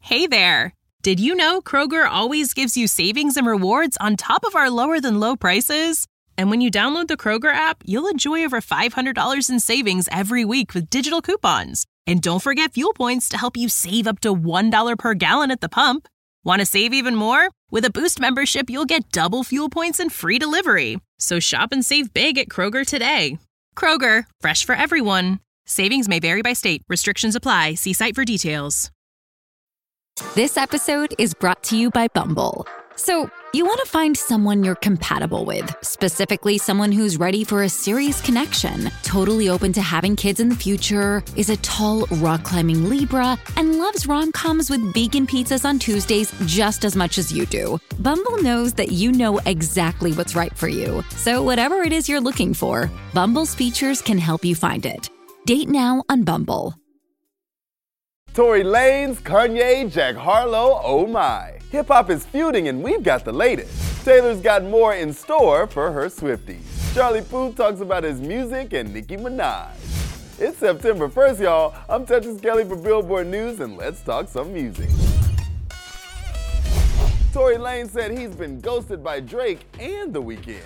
Hey there! Did you know Kroger always gives you savings and rewards on top of our lower-than-low prices? And when you download the Kroger app, you'll enjoy over $500 in savings every week with digital coupons. And don't forget fuel points to help you save up to $1 per gallon at the pump. Want to save even more? With a Boost membership, you'll get double fuel points and free delivery. So shop and save big at Kroger today. Kroger, fresh for everyone. Savings may vary by state. Restrictions apply. See site for details. This episode is brought to you by Bumble. So, you want to find someone you're compatible with, specifically someone who's ready for a serious connection, totally open to having kids in the future, is a tall, rock-climbing Libra, and loves rom-coms with vegan pizzas on Tuesdays just as much as you do. Bumble knows that you know exactly what's right for you. So whatever it is you're looking for, Bumble's features can help you find it. Date now on Bumble. Tory Lanez, Kanye, Jack Harlow, oh my. Hip-hop is feuding and we've got the latest. Taylor's got more in store for her Swifties. Charlie Puth talks about his music and Nicki Minaj. It's September 1st, y'all. I'm Tetris Kelly for Billboard News, and let's talk some music. Tory Lanez said he's been ghosted by Drake and The Weeknd.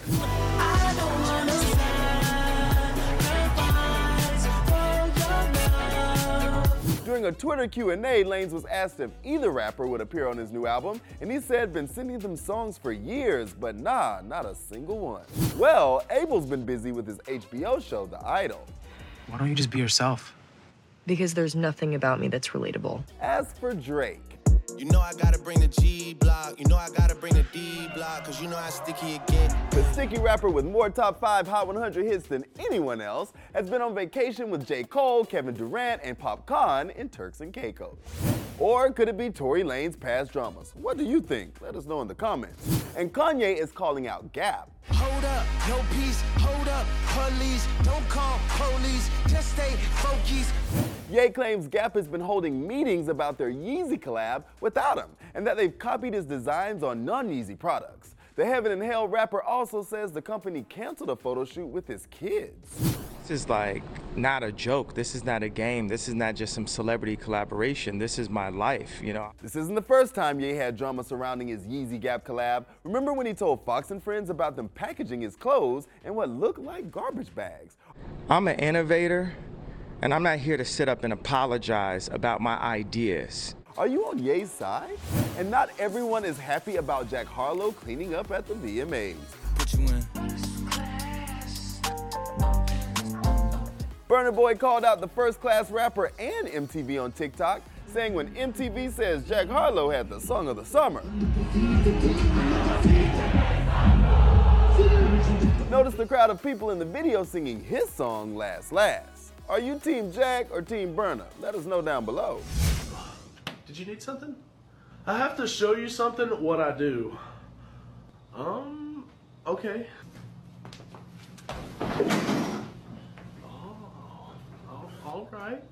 During a Twitter Q&A, Lanez was asked if either rapper would appear on his new album, and he said been sending them songs for years, but nah, not a single one. Well, Abel's been busy with his HBO show, The Idol. Why don't you just be yourself? Because there's nothing about me that's relatable. As for Drake, you know I gotta bring the G block, you know I gotta bring the D block, cause you know how sticky it get. the sticky rapper with more top 5 Hot 100 hits than anyone else has been on vacation with J. Cole, Kevin Durant, and Popcorn in Turks and Caicos. Or could it be Tory Lanez's past dramas? What do you think? Let us know in the comments. And Kanye is calling out Gap. Hold up, no peace, hold up, police, don't call police, just stay focused. Ye claims Gap has been holding meetings about their Yeezy collab without him, and that they've copied his designs on non-Yeezy products. The Heaven and Hell rapper also says the company canceled a photo shoot with his kids. This is like not a joke. This is not a game. This is not just some celebrity collaboration. This is my life, you know. This isn't the first time Ye had drama surrounding his Yeezy Gap collab. Remember when he told Fox and Friends about them packaging his clothes in what looked like garbage bags? I'm an innovator, and I'm not here to sit up and apologize about my ideas. Are you on Ye's side? And not everyone is happy about Jack Harlow cleaning up at the VMAs. Put you in. Burna Boy called out the First Class rapper and MTV on TikTok, saying when MTV says Jack Harlow had the song of the summer. Notice the crowd of people in the video singing his song, Last Last. Are you Team Jack or Team Burna? Let us know down below. Did you need something? I have to show you something, what I do. Okay. All right.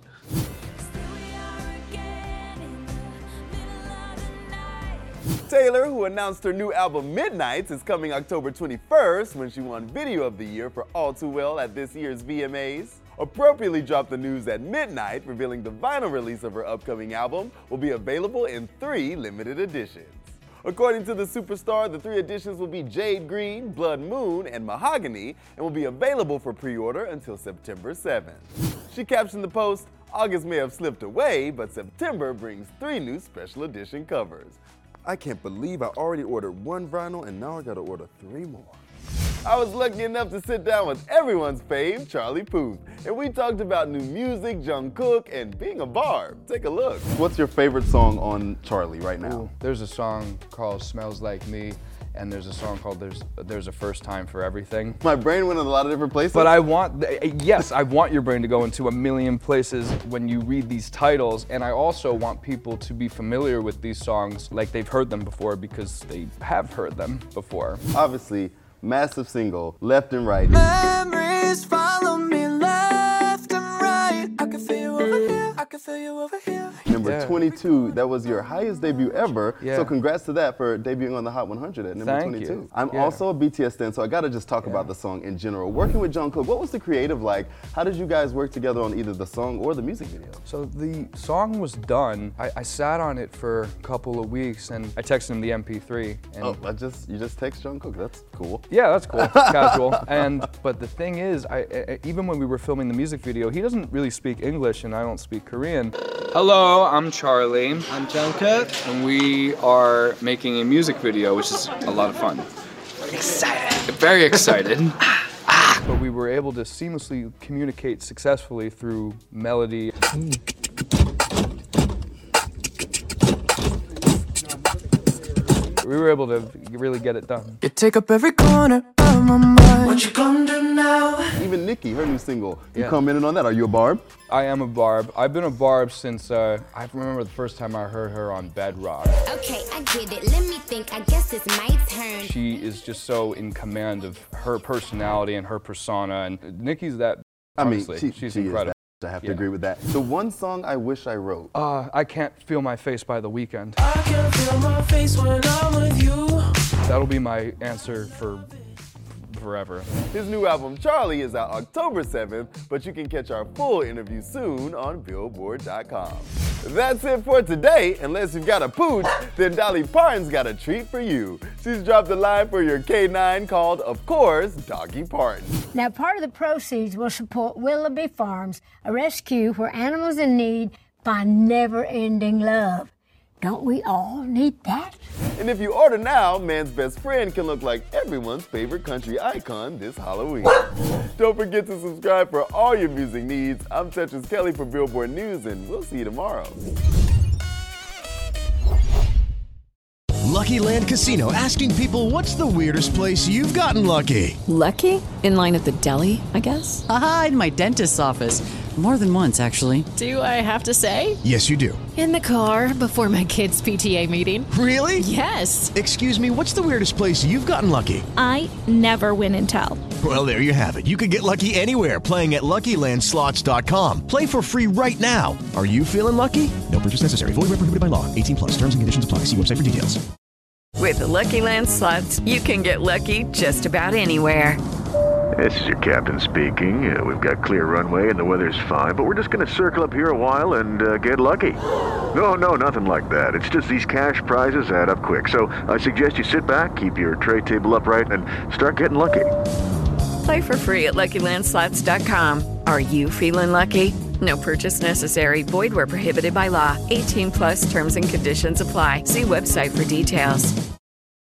Taylor, who announced her new album Midnights, is coming October 21st when she won Video of the Year for All Too Well at this year's VMAs. Appropriately dropped the news at midnight, revealing the vinyl release of her upcoming album will be available in 3 limited editions. According to the superstar, the 3 editions will be Jade Green, Blood Moon, and Mahogany, and will be available for pre-order until September 7th. She captioned the post, "August may have slipped away, but September brings 3 new special edition covers. I can't believe I already ordered 1 vinyl and now I gotta order 3 more." I was lucky enough to sit down with everyone's fave, Charlie Puth, and we talked about new music, Jungkook, and being a barb. Take a look. What's your favorite song on Charlie right now? Ooh, there's a song called Smells Like Me, and there's a song called There's a First Time for Everything. My brain went in a lot of different places. But I want your brain to go into a million places when you read these titles, and I also want people to be familiar with these songs like they've heard them before because they have heard them before. Obviously, massive single, Left and Right. Memories follow me left and right. I can feel you over here, I can feel feel you over here. Number 22, that was your highest debut ever. Yeah. So congrats to that for debuting on the Hot 100 at number Thank 22. you. I'm also a BTS stan, so I gotta just talk about the song in general. Working with Jungkook, what was the creative like? How did you guys work together on either the song or the music video? So the song was done. I sat on it for a couple of weeks and I texted him the MP3. And you just text Jungkook, that's cool. Yeah, that's cool, casual. But the thing is, even when we were filming the music video, he doesn't really speak English and I don't speak Korean. Hello, I'm Charlie. I'm Jungkook. And we are making a music video, which is a lot of fun. Excited. Very excited. But we were able to seamlessly communicate successfully through melody. We were able to really get it done. You take up every corner of my mind. What you gonna do now? Even Nicki, her new single, you commented on that. Are you a Barb? I am a Barb. I've been a Barb since, I remember the first time I heard her on Bedrock. Okay, I get it. Let me think. I guess it's my turn. She is just so in command of her personality and her persona, and Nicki's that, honestly, she's incredible. I have to agree with that. The one song I wish I wrote. I Can't Feel My Face by The Weeknd. I can feel my face when I'm with you. That'll be my answer for forever. His new album, Charlie, is out October 7th, but you can catch our full interview soon on Billboard.com. That's it for today. Unless you've got a pooch, then Dolly Parton's got a treat for you. She's dropped a line for your K9 called, of course, Doggy Parton. Now, part of the proceeds will support Willoughby Farms, a rescue where animals in need find never-ending love. Don't we all need that? And if you order now, man's best friend can look like everyone's favorite country icon this Halloween. Don't forget to subscribe for all your music needs. I'm Tetris Kelly for Billboard News, and we'll see you tomorrow. Lucky Land Casino, asking people, what's the weirdest place you've gotten lucky? Lucky? In line at the deli, I guess? Aha, in my dentist's office. More than once, actually. Do I have to say? Yes, you do. In the car before my kids' PTA meeting. Really? Yes. Excuse me, what's the weirdest place you've gotten lucky? I never win and tell. Well, there you have it. You can get lucky anywhere, playing at LuckyLandSlots.com. Play for free right now. Are you feeling lucky? No purchase necessary. Void where prohibited by law. 18+. Terms and conditions apply. See website for details. With the Lucky Land Slots, you can get lucky just about anywhere. This is your captain speaking. We've got clear runway and the weather's fine, but we're just going to circle up here a while and get lucky. No, nothing like that. It's just these cash prizes add up quick. So I suggest you sit back, keep your tray table upright, and start getting lucky. Play for free at LuckyLandSlots.com. Are you feeling lucky? No purchase necessary. Void where prohibited by law. 18+ terms and conditions apply. See website for details.